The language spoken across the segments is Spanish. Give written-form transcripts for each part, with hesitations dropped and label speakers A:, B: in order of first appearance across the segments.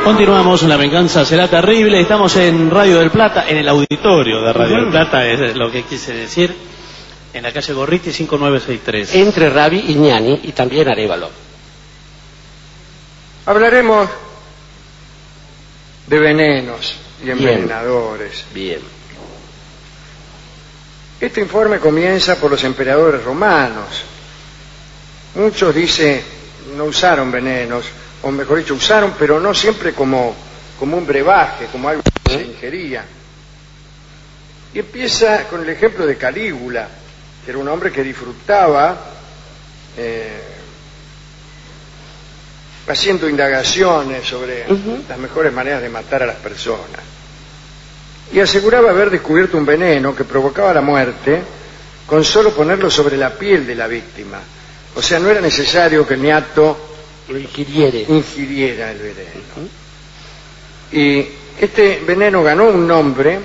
A: Continuamos, La venganza será terrible. Estamos en Radio del Plata, en el auditorio de Radio del Plata, es lo que quise decir, en la calle Gorriti 5963.
B: Entre Rabi y Ñani y también Arévalo.
C: Hablaremos de venenos y envenenadores.
B: Bien.
C: Este informe comienza por los emperadores romanos. Muchos dicen no usaron venenos, o mejor dicho, usaron, pero no siempre como un brebaje, como algo que se ingería. Y empieza con el ejemplo de Calígula, que era un hombre que disfrutaba haciendo indagaciones sobre las mejores maneras de matar a las personas. Y aseguraba haber descubierto un veneno que provocaba la muerte con solo ponerlo sobre la piel de la víctima. O sea, no era necesario que el niato
B: lo ingiriera el veneno.
C: Y este veneno ganó un nombre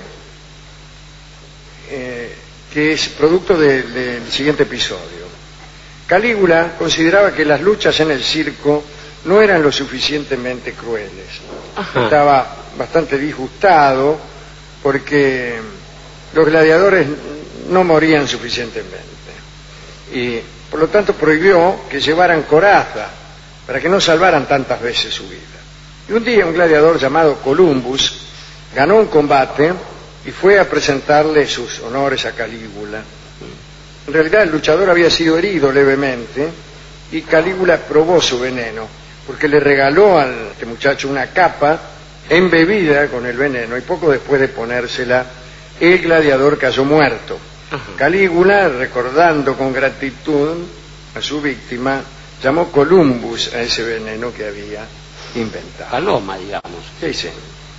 C: que es producto del siguiente episodio. Calígula consideraba que las luchas en el circo no eran lo suficientemente crueles. Estaba bastante disgustado porque los gladiadores no morían suficientemente y por lo tanto prohibió que llevaran coraza para que no salvaran tantas veces su vida. Y un día un gladiador llamado Columbus ganó un combate y fue a presentarle sus honores a Calígula. En realidad el luchador había sido herido levemente y Calígula probó su veneno porque le regaló a este muchacho una capa embebida con el veneno y poco después de ponérsela el gladiador cayó muerto. Calígula, recordando con gratitud a su víctima, llamó Columbus a ese veneno que había inventado.
B: Paloma, digamos.
C: Sí, sí.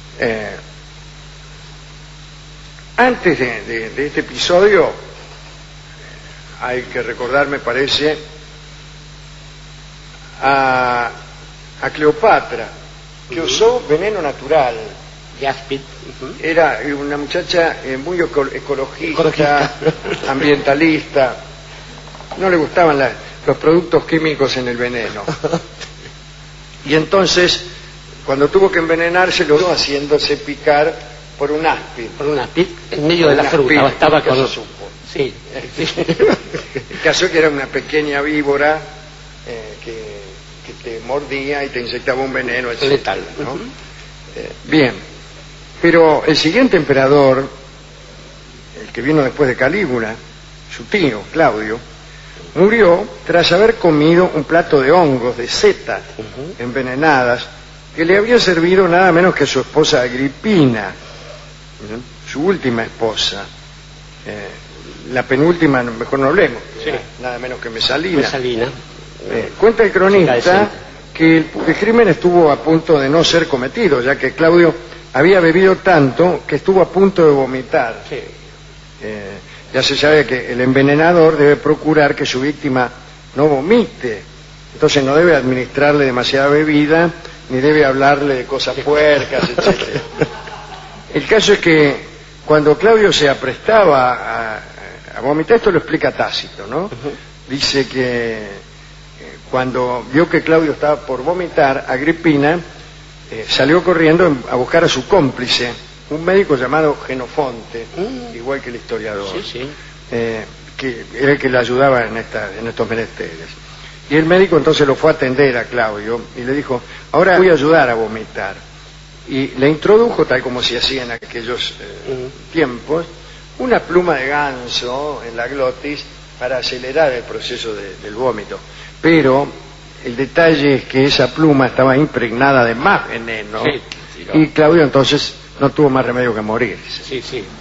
C: Antes de este episodio hay que recordar, me parece, a Cleopatra, que usó veneno natural.
B: Yaspid.
C: Era una muchacha muy ecologista, ambientalista. No le gustaban los productos químicos en el veneno. Y entonces, cuando tuvo que envenenarse, lo hizo haciéndose picar por un áspid.
B: Por un áspid en medio de la fruta. Estaba con...
C: Sí. El caso que era una pequeña víbora que te mordía y te inyectaba un veneno, etc.
B: Letal,
C: ¿no? Bien, pero el siguiente emperador, el que vino después de Calígula, su tío, Claudio, murió tras haber comido un plato de hongos, de setas envenenadas, que le había servido nada menos que a su esposa Agripina, su última esposa. La penúltima, mejor no hablemos,
B: sí.
C: Nada menos que Mesalina. Cuenta el cronista que el crimen estuvo a punto de no ser cometido, ya que Claudio había bebido tanto que estuvo a punto de vomitar.
B: Sí.
C: Ya se sabe que el envenenador debe procurar que su víctima no vomite, entonces no debe administrarle demasiada bebida, ni debe hablarle de cosas puercas, etc. El caso es que cuando Claudio se aprestaba a vomitar, esto lo explica Tácito, ¿no? Dice que cuando vio que Claudio estaba por vomitar, Agripina salió corriendo a buscar a su cómplice, un médico llamado Genofonte, igual que el historiador, que era el que le ayudaba en estos menesteres. Y el médico entonces lo fue a atender a Claudio y le dijo: ahora voy a ayudar a vomitar. Y le introdujo, tal como se hacía en aquellos tiempos, una pluma de ganso en la glotis para acelerar el proceso del vómito. Pero el detalle es que esa pluma estaba impregnada de más veneno, y Claudio entonces no tuvo más remedio que morirse.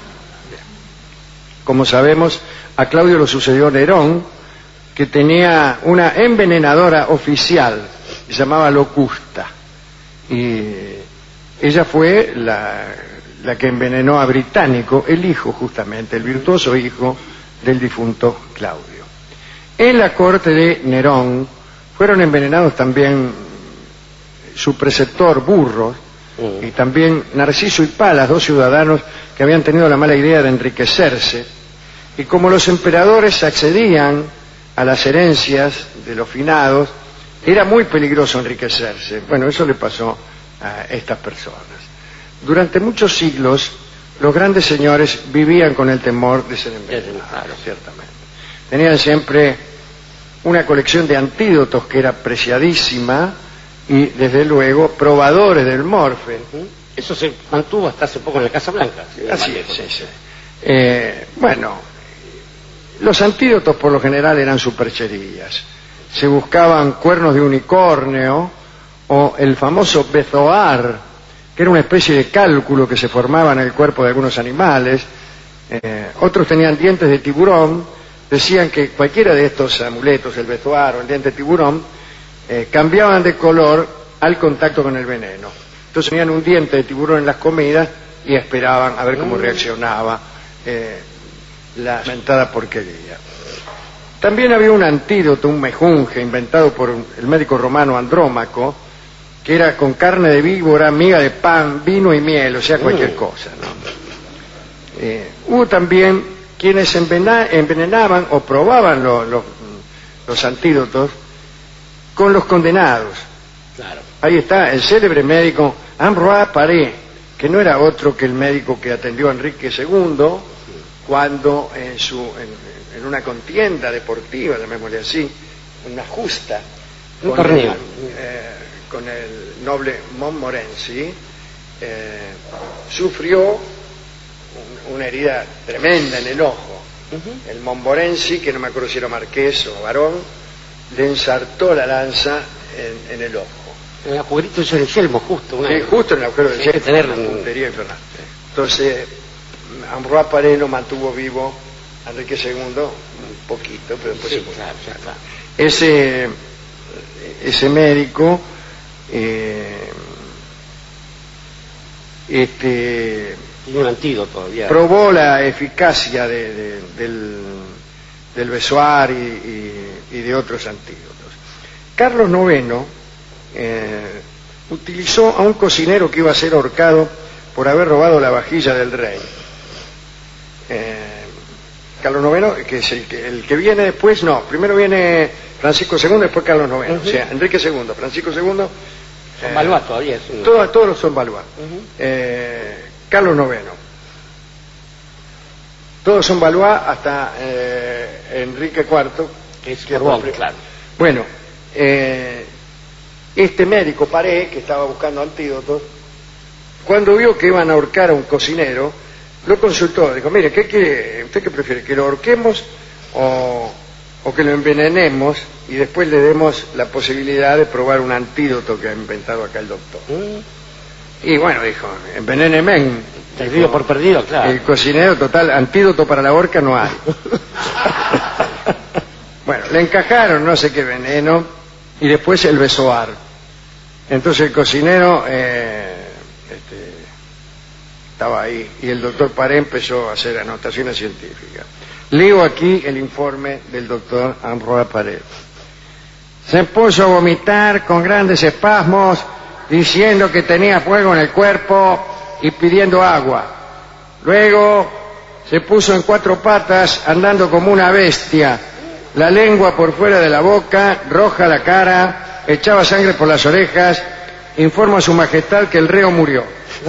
C: Como sabemos, a Claudio lo sucedió Nerón, que tenía una envenenadora oficial, se llamaba Locusta, y ella fue la que envenenó a Británico, el hijo justamente, el virtuoso hijo del difunto Claudio. En la corte de Nerón fueron envenenados también su preceptor Burros y también Narciso y Palas, dos ciudadanos que habían tenido la mala idea de enriquecerse, y como los emperadores accedían a las herencias de los finados, era muy peligroso enriquecerse. Bueno, eso le pasó a estas personas. Durante muchos siglos, los grandes señores vivían con el temor de ser envenenados, ciertamente. Tenían siempre una colección de antídotos que era apreciadísima y, desde luego, probadores del morfe.
B: Eso se mantuvo hasta hace poco en la Casa Blanca.
C: Así es, sí, sí. Bueno, los antídotos por lo general eran supercherías. Se buscaban cuernos de unicornio o el famoso bezoar, que era una especie de cálculo que se formaba en el cuerpo de algunos animales. Otros tenían dientes de tiburón. Decían que cualquiera de estos amuletos, el bezoar o el diente de tiburón, cambiaban de color al contacto con el veneno. Entonces tenían un diente de tiburón en las comidas y esperaban a ver cómo reaccionaba la mentada porquería. También había un antídoto, un mejunje, inventado por el médico romano Andrómaco, que era con carne de víbora, miga de pan, vino y miel, o sea, cualquier cosa, ¿no? Hubo también quienes envenenaban o probaban los antídotos con los condenados.
B: Claro.
C: Ahí está el célebre médico Ambroise Paré, que no era otro que el médico que atendió a Enrique II cuando en una contienda deportiva, llamémosle así, una justa,
B: un torneo
C: con el noble Montmorency, sufrió una herida tremenda en el ojo. El Montmorency, que no me acuerdo si era marqués o barón, le ensartó la lanza en el ojo.
B: El agujerito del yelmo, justo.
C: Sí, justo en el agujero del yelmo,
B: tener
C: una puntería infernal. Entonces, Ambroise Paré lo mantuvo vivo a Enrique II un poquito, pero después
B: sí,
C: se murió.
B: claro, ya está.
C: Ese médico
B: Tiene un antídoto todavía.
C: probó la eficacia del bezoar y de otros antídotos. Carlos IX utilizó a un cocinero que iba a ser ahorcado por haber robado la vajilla del rey. Carlos IX, que es el que viene después, no, primero viene Francisco II, después Carlos IX, o sea, Enrique II, Francisco II.
B: Son Valois todavía.
C: Todos son Valois. Carlos IX. Todos son Valois hasta Enrique IV,
B: Que es Borbón, claro.
C: Bueno, este médico Paré, que estaba buscando antídotos, cuando vio que iban a ahorcar a un cocinero, lo consultó, dijo, mire, ¿qué quiere? ¿Usted qué prefiere? ¿Que lo ahorquemos o que lo envenenemos y después le demos la posibilidad de probar un antídoto que ha inventado acá el doctor? Y bueno, dijo, envenéneme.
B: Perdido por perdido, claro.
C: El cocinero, total, antídoto para la horca no hay. Bueno, le encajaron no sé qué veneno y después el bezoar. Entonces el cocinero estaba ahí y el doctor Paré empezó a hacer anotaciones científicas. Leo aquí el informe del doctor Ambroise Paré. Se puso a vomitar con grandes espasmos, diciendo que tenía fuego en el cuerpo y pidiendo agua. Luego se puso en cuatro patas, andando como una bestia, la lengua por fuera de la boca, roja la cara, echaba sangre por las orejas. Informa a su majestad que el reo murió.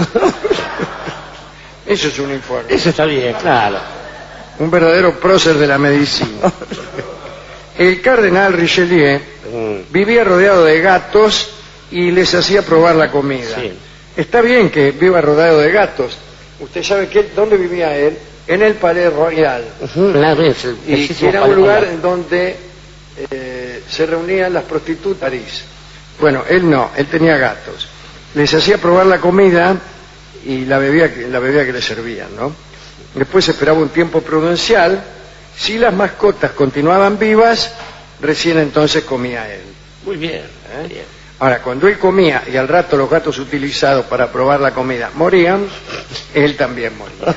C: Eso es un informe.
B: Eso está bien, claro.
C: Un verdadero prócer de la medicina. El cardenal Richelieu vivía rodeado de gatos y les hacía probar la comida.
B: Sí.
C: Está bien que viva rodeado de gatos. Usted sabe dónde vivía él, en el Palais Royal. Y que era un lugar en donde se reunían las prostitutas de París. Bueno, él no, él tenía gatos. Les hacía probar la comida y la bebida que le servían, ¿no? Después esperaba un tiempo prudencial. Si las mascotas continuaban vivas, recién entonces comía él.
B: Muy bien, bien.
C: Ahora, cuando él comía y al rato los gatos utilizados para probar la comida morían, él también moría.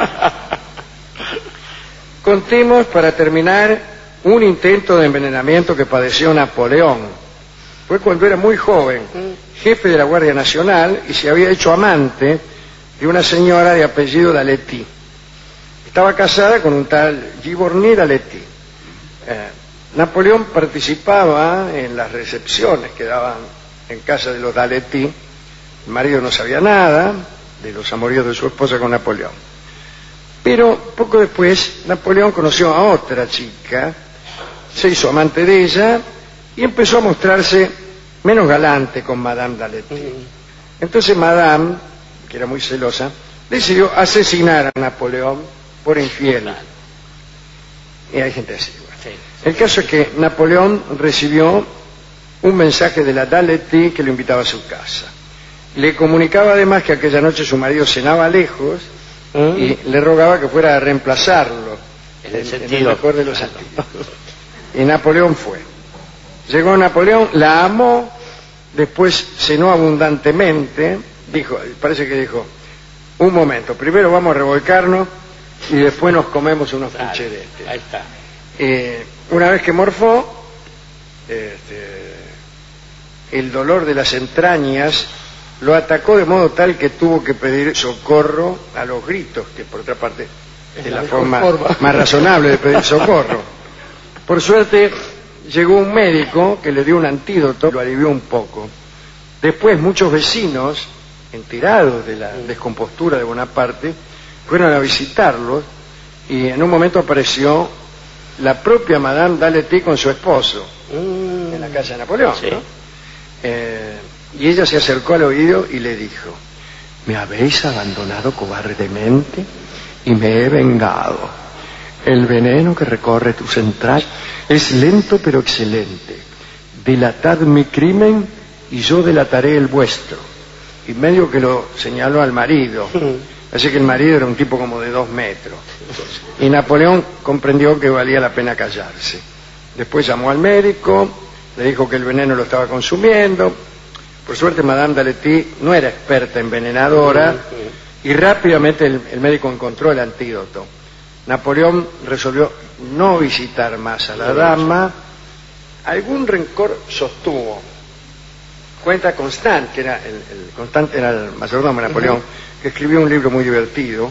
C: Contemos, para terminar, un intento de envenenamiento que padeció Napoleón. Fue cuando era muy joven, jefe de la Guardia Nacional, y se había hecho amante de una señora de apellido D'Aleti. Estaba casada con un tal Giborny D'Aleti. Napoleón participaba en las recepciones que daban en casa de los D'Aleti El marido no sabía nada de los amoríos de su esposa con Napoleón. Pero poco después Napoleón conoció a otra chica, se hizo amante de ella y empezó a mostrarse menos galante con Madame d'Aletti. Entonces Madame, que era muy celosa, decidió asesinar a Napoleón por infiel. Y hay gente así. Bueno. El caso es que Napoleón recibió un mensaje de la d'Aletti que lo invitaba a su casa. Le comunicaba además que aquella noche su marido cenaba lejos y le rogaba que fuera a reemplazarlo en el mejor de los sentidos. Y Napoleón fue. Llegó Napoleón, la amó, después cenó abundantemente, parece que dijo, un momento, primero vamos a revolcarnos y después nos comemos unos pucheretes.
B: Ahí está.
C: Una vez que morfó, el dolor de las entrañas lo atacó de modo tal que tuvo que pedir socorro a los gritos, que por otra parte es la forma más razonable de pedir socorro. Por suerte llegó un médico que le dio un antídoto, lo alivió un poco. Después muchos vecinos, enterados de la descompostura de Bonaparte, fueron a visitarlos y en un momento apareció la propia Madame d'Aletti con su esposo en la casa de Napoleón,
B: sí.
C: ¿no? Y ella se acercó al oído y le dijo: me habéis abandonado cobardemente y me he vengado. El veneno que recorre tus entrañas es lento pero excelente. Dilatad mi crimen y yo delataré el vuestro. Y medio que lo señaló al marido. Así que el marido era un tipo como de 2 metros. Y Napoleón comprendió que valía la pena callarse. Después llamó al médico, le dijo que el veneno lo estaba consumiendo. Por suerte Madame d'Aletti no era experta envenenadora y rápidamente el médico encontró el antídoto. Napoleón resolvió no visitar más a la dama. Algún rencor sostuvo. Cuenta Constant, que era Constant era el mayordomo de Napoleón, que escribió un libro muy divertido.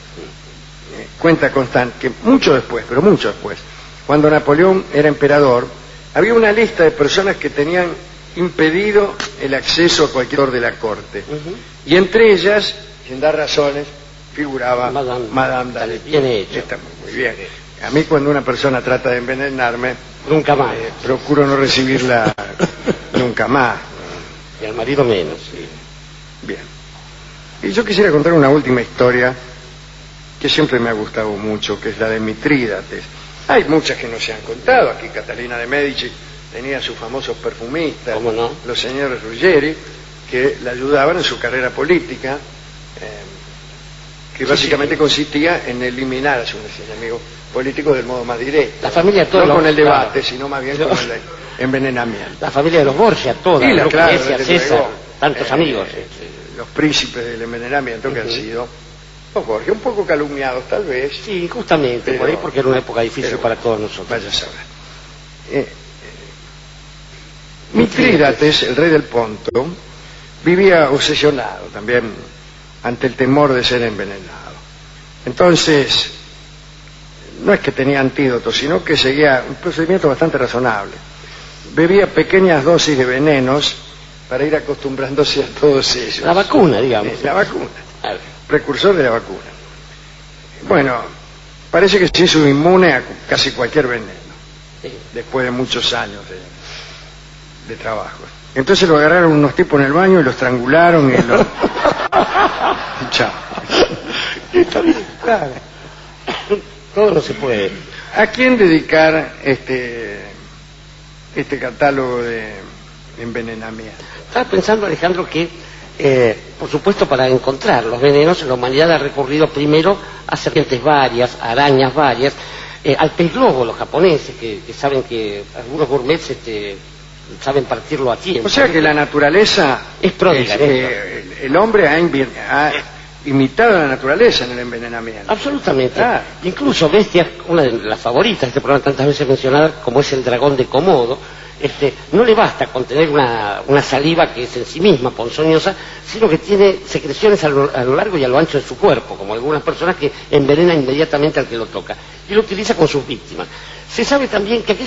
C: Cuenta Constant que mucho después, cuando Napoleón era emperador, había una lista de personas que tenían impedido el acceso a cualquier de la corte. Y entre ellas, sin dar razones, figuraba Madame d'Aletti.
B: Bien hecho.
C: Está muy bien. A mí cuando una persona trata de envenenarme,
B: nunca más.
C: Procuro no recibirla nunca más.
B: Y al marido menos. Sí.
C: Bien. Y yo quisiera contar una última historia que siempre me ha gustado mucho, que es la de Mitrídates. Hay muchas que no se han contado. Aquí Catalina de Medici tenía sus famosos perfumistas,
B: ¿cómo no?
C: Los señores Ruggeri, que la ayudaban en su carrera política, que básicamente consistía en eliminar a sus enemigos políticos del modo más directo.
B: La familia toda.
C: No con el debate, sino más bien con el envenenamiento.
B: La familia de los Borgia, toda.
C: Y claro,
B: César, tantos amigos.
C: Los príncipes del envenenamiento que han sido los Borgia, un poco calumniados tal vez.
B: Sí, justamente, por ahí, porque era una época difícil para todos nosotros.
C: Vaya a saber. Mitrídates, el rey del Ponto, vivía obsesionado también ante el temor de ser envenenado. Entonces, no es que tenía antídoto, sino que seguía un procedimiento bastante razonable. Bebía pequeñas dosis de venenos para ir acostumbrándose a todos ellos.
B: La vacuna, digamos.
C: La vacuna. Precursor de la vacuna. Bueno, parece que se hizo inmune a casi cualquier veneno, después de muchos años de trabajo. Entonces lo agarraron unos tipos en el baño y lo estrangularon y lo... Chao.
B: Está bien, claro. Todo no se puede.
C: ¿A quién dedicar este catálogo de envenenamiento?
B: Estaba pensando, Alejandro, que por supuesto para encontrar los venenos la humanidad ha recurrido primero a serpientes varias, a arañas varias, al pez globo, los japoneses, que saben que algunos gourmets saben partirlo a tiempo.
C: O sea que la naturaleza
B: es pródiga.
C: El hombre ha imitado a la naturaleza en el envenenamiento.
B: Absolutamente. Incluso bestias, una de las favoritas de este programa tantas veces mencionada, como es el dragón de Komodo, no le basta con tener una saliva que es en sí misma ponzoñosa, sino que tiene secreciones a lo largo y a lo ancho de su cuerpo, como algunas personas que envenenan inmediatamente al que lo toca, y lo utiliza con sus víctimas. Se sabe también que aquellas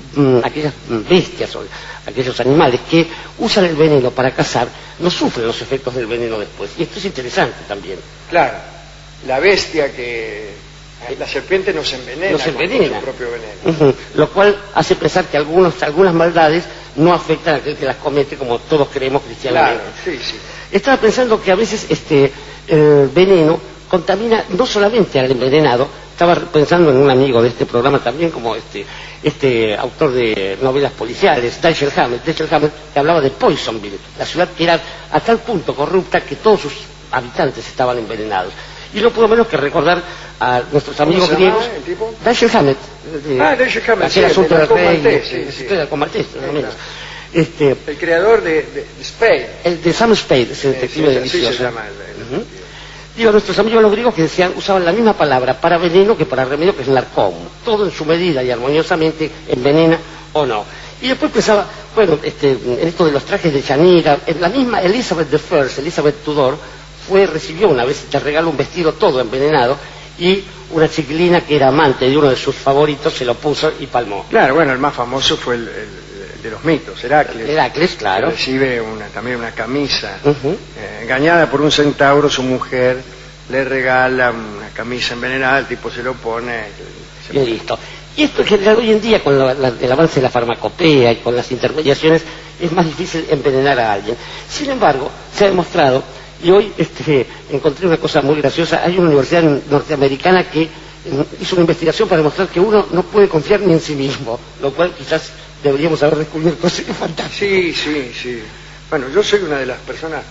B: aquellas bestias o aquellos animales que usan el veneno para cazar no sufren los efectos del veneno después. Y esto es interesante también.
C: Claro, la bestia que... La serpiente nos envenena, con su propio veneno.
B: Lo cual hace pensar que algunas maldades no afectan a aquel que las comete, como todos creemos cristianamente.
C: Claro, sí.
B: Estaba pensando que a veces el veneno contamina no solamente al envenenado. Estaba pensando en un amigo de este programa también, como autor de novelas policiales, Dashiell Hammett, que hablaba de Poisonville, la ciudad que era a tal punto corrupta que todos sus habitantes estaban envenenados. Y no puedo menos que recordar a nuestros amigos griegos. Dashiell Hammett.
C: Dashiell Hammett,
B: aquel asunto del rey.
C: Con Maltés,
B: no menos.
C: El creador de Spade.
B: El de Sam Spade, ese detective delicioso.
C: Así se llama
B: Digo, nuestros amigos los griegos que usaban la misma palabra para veneno que para remedio, que es narcón. Todo en su medida y armoniosamente envenena o no. Y después pensaba, bueno, en esto de los trajes de Yanira, en la misma Elizabeth I, Elizabeth Tudor, recibió una vez de regalo un vestido todo envenenado, y una chiquilina que era amante de uno de sus favoritos se lo puso y palmó.
C: Claro, bueno, el más famoso fue el de los mitos, Heracles.
B: Heracles, claro.
C: Que recibe también una camisa. Engañada por un centauro, su mujer le regala una camisa envenenada, el tipo se lo pone
B: y listo. Y esto en general hoy en día, con el avance de la farmacopea y con las intermediaciones, es más difícil envenenar a alguien. Sin embargo, se ha demostrado, y hoy encontré una cosa muy graciosa. Hay una universidad norteamericana que hizo una investigación para demostrar que uno no puede confiar ni en sí mismo, lo cual quizás deberíamos haber descubierto. Es fantástico.
C: Sí. Bueno, yo soy una de las personas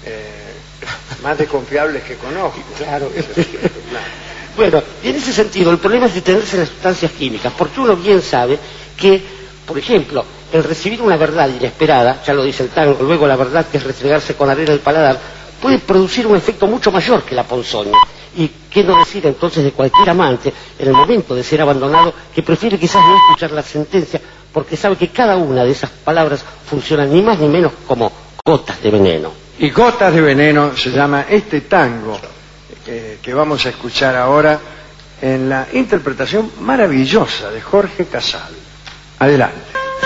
C: más desconfiables que conozco.
B: Claro. Bueno, y en ese sentido, el problema es detenerse en las sustancias químicas, porque uno bien sabe que, por ejemplo, el recibir una verdad inesperada, ya lo dice el tango, luego la verdad que es restregarse con arena el paladar, puede producir un efecto mucho mayor que la ponzoña. Y qué no decir entonces de cualquier amante, en el momento de ser abandonado, que prefiere quizás no escuchar la sentencia, porque sabe que cada una de esas palabras funciona ni más ni menos como gotas de veneno.
C: Y Gotas de Veneno se llama este tango que vamos a escuchar ahora en la interpretación maravillosa de Jorge Casal. Adelante.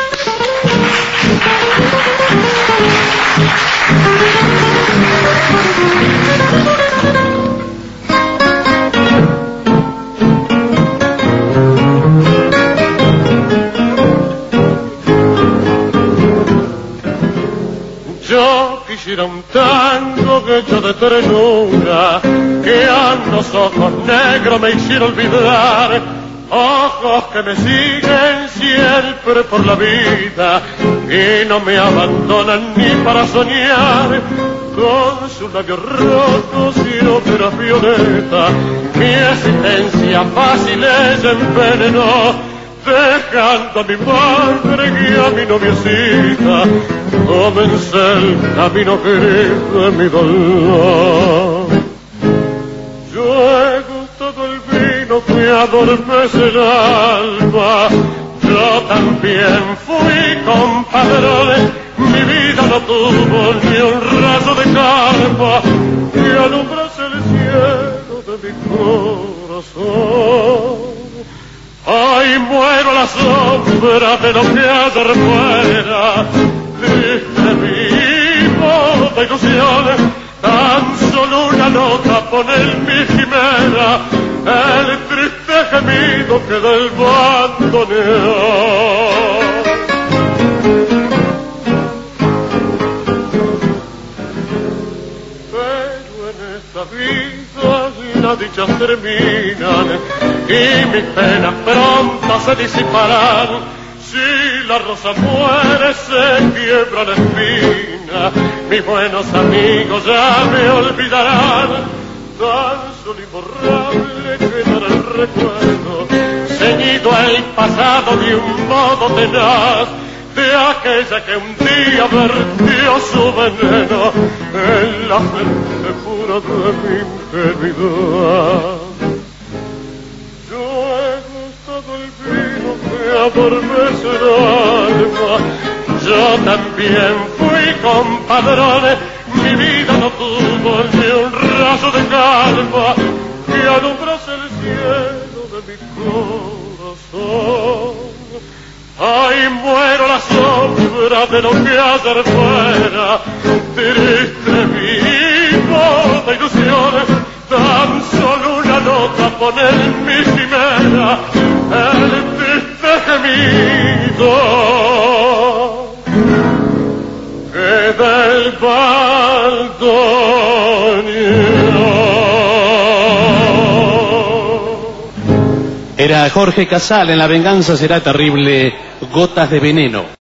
D: Yo quisiera un tango hecho de ternura, que a los ojos negros me hiciera olvidar, ojos que me siguen siempre por la vida y no me abandonan ni para soñar. Con sus labios rojos y óperas violeta, mi existencia fácil es envenenó, dejando a mi madre y a mi noviecita, comencé el camino gris de mi dolor. Yo he gustado el vino que adormece el alma, yo también fui compadre, mi vida no tuvo ni un raso de calma, que alumbrase el cielo de mi corazón. Ay, muero a la sombra de lo que ayer fuera, triste vivo de ilusiones, tan solo una nota pone en mi quimera el triste gemido que del bandoneón. Pero en esta vida las dichas terminan y mis penas pronto se disiparán. Si la rosa muere se quiebra la espina, mis buenos amigos ya me olvidarán. Tan solo imborrable quedará el recuerdo, ceñido al pasado de un modo tenaz, de aquella que un día vertió su veneno en la frente pura de mi ingenuidad. Yo he gustado el vino que adormece el alma, yo también fui compadrone, mi vida no tuvo ni un raso de calma que alumbrase el cielo de mi corazón. Ay, muero la sombra de lo que ayer fuera, triste vivo de ilusiones, tan solo una nota pone en mi cimera el triste gemido que del bandoneón.
A: Era Jorge Casal en La venganza será terrible, Gotas de veneno.